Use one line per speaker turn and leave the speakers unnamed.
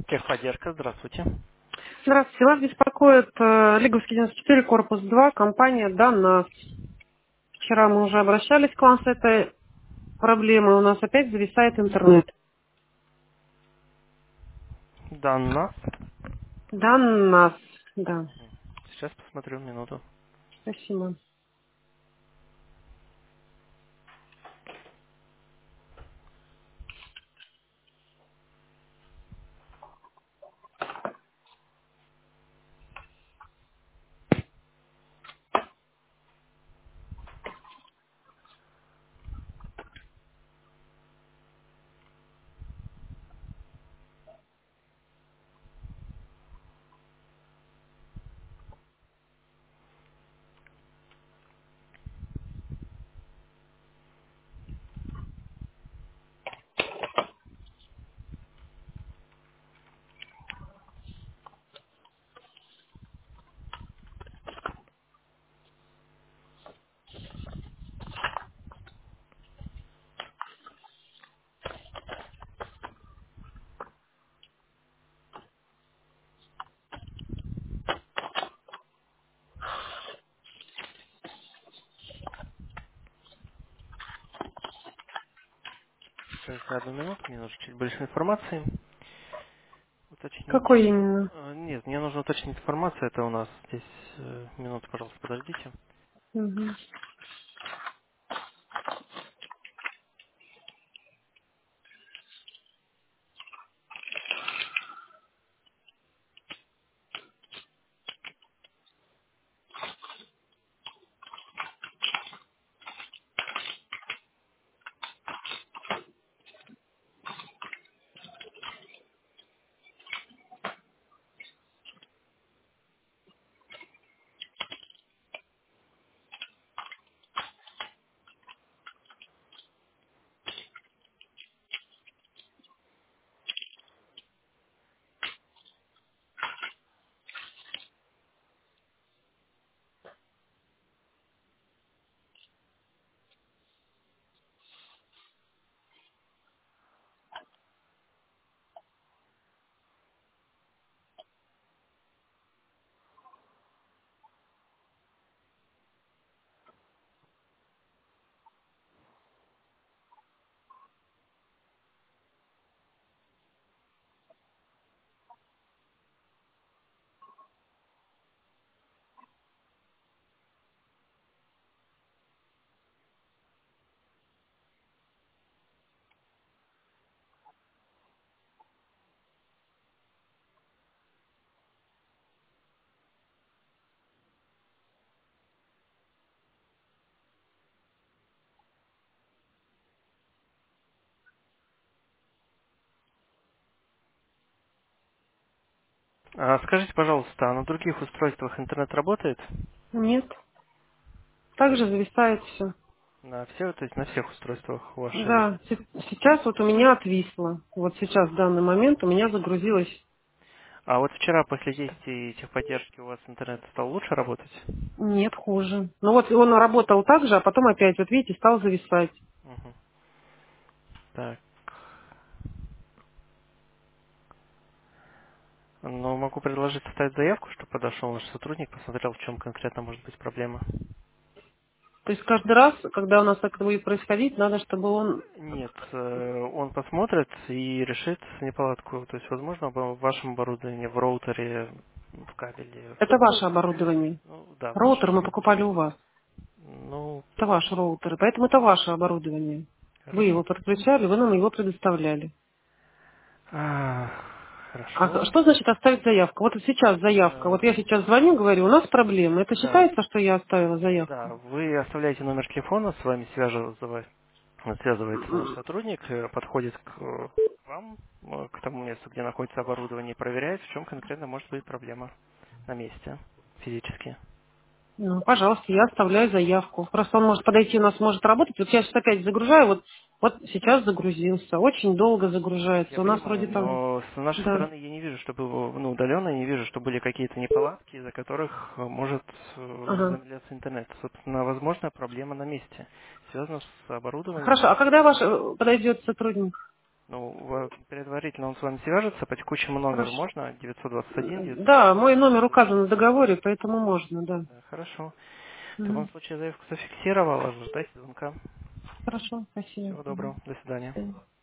Техподдержка, здравствуйте.
Здравствуйте. Вас беспокоит Лиговский 94, корпус 2, компания «Данас». Вчера мы уже обращались к вам с этой проблемой. У нас опять зависает интернет.
Да, нас.
«Данас». Да,
Сейчас посмотрю минуту.
спасибо.
Сейчас одну минуту, мне нужно чуть больше информации. Уточнить.
Какой именно?
Нет, мне нужно уточнить информацию. Это у нас здесь минуту, пожалуйста, подождите.
Мгм.
Скажите, пожалуйста, а на других устройствах интернет работает?
Нет.
То
Также
есть
зависает все.
на все, то есть на всех устройствах вашей.
Да, сейчас вот у меня отвисло. Вот сейчас, в данный момент, у меня загрузилось.
А вот вчера после действий техподдержки у вас интернет стал лучше работать?
Нет, хуже. Ну вот он работал так же, а потом опять, вот видите, стал зависать.
Мгм. Так. Ну, могу предложить составить заявку, чтобы подошел наш сотрудник, посмотрел, в чем конкретно может быть проблема.
То есть каждый раз, когда у нас так будет происходить, надо, чтобы он...
Нет, он посмотрит и решит неполадку. То есть, возможно, в вашем оборудовании, в роутере, в кабеле.
Это ваше оборудование.
Ну, да, в
Роутер мы
нашем.
покупали у вас.
Ну,
Это ваш роутер. Поэтому это ваше оборудование. Вы
хорошо.
его подключали, вы нам его предоставляли.
А,
А
хорошо.
что значит оставить заявку? Вот сейчас заявка.
Э,
Вот я сейчас звоню, говорю, у нас проблемы. Это
Да,
считается, что я оставила
да,
заявку?
вы оставляете номер телефона, с вами связывается наш сотрудник, подходит к вам, к тому месту, где находится оборудование, и проверяет, в чем конкретно может быть проблема на месте физически.
Ну, пожалуйста, я оставляю заявку. Просто он может подойти, у нас может работать. Вот я сейчас опять загружаю, вот сейчас загрузился. Очень долго
Я
загружается. У нас
понимаю,
вроде там...
но с нашей
Да.
стороны я не вижу, чтобы, ну, удаленно не вижу, что были какие-то неполадки, из-за которых может
Ага.
замедляться интернет. Собственно, возможно, проблема на месте, связана с оборудованием.
Хорошо, а когда ваш подойдет сотрудник?
Ну, предварительно он с вами свяжется по текущему номеру,
Хорошо.
можно? 921
Да, мой номер
921.
указан в договоре, поэтому можно, да.
Да, хорошо. В таком
Мгм.
случае заявку зафиксировала, ждайте звонка.
Хорошо, спасибо.
Всего
Мгм.
доброго, до
До
свидания.
свидания.